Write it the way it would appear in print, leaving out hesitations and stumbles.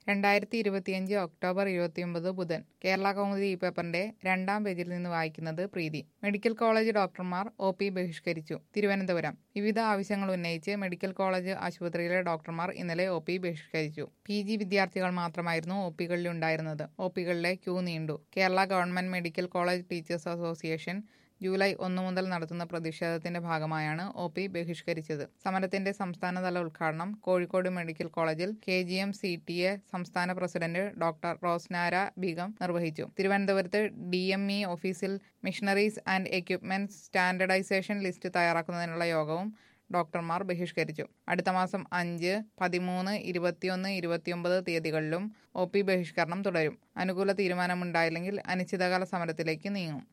2025 October 29 ബുധൻ. കേരള കൗമുദി ഈ പേപ്പറിന്റെ 2-ാം പേജിൽ നിന്ന് വായിക്കുന്നത് പ്രീതി. മെഡിക്കൽ കോളേജ് ഡോക്ടർമാർ ഒ.പി. ബഹിഷ്കരിച്ചു. തിരുവനന്തപുരം. വിവിധ ആവശ്യങ്ങൾ ഉന്നയിച്ച് മെഡിക്കൽ കോളേജ് ആശുപത്രിയിലെ ഡോക്ടർമാർ ഇന്നലെ ഒ.പി. ബഹിഷ്കരിച്ചു. PG വിദ്യാർത്ഥികൾ മാത്രമായിരുന്നു ഒ.പികളിലുണ്ടായിരുന്നത്. ഒ.പികളിലെ ക്യൂ നീണ്ടു. Kerala government medical college teachers association July 1 മുതൽ നടത്തുന്ന പ്രതിഷേധത്തിന്റെ ഭാഗമായാണ് ഒ.പി. ബഹിഷ്കരിച്ചത്. സമരത്തിന്റെ സംസ്ഥാനതല ഉദ്ഘാടനം കോഴിക്കോട് മെഡിക്കൽ കോളേജിൽ KGM CTA സംസ്ഥാന പ്രസിഡന്റ് ഡോക്ടർ റോസ്നാര ബീഗം നിർവഹിച്ചു. തിരുവനന്തപുരത്ത് DME ഓഫീസിൽ machineries and equipments standardisation list തയ്യാറാക്കുന്നതിനുള്ള യോഗവും ഡോക്ടർമാർ ബഹിഷ്കരിച്ചു. അടുത്ത മാസം 5, 13, 21, 29 തീയതികളിലും ഒ.പി. ബഹിഷ്കരണം തുടരും. അനുകൂല തീരുമാനമുണ്ടായില്ലെങ്കിൽ അനിശ്ചിതകാല സമരത്തിലേക്ക് നീങ്ങും.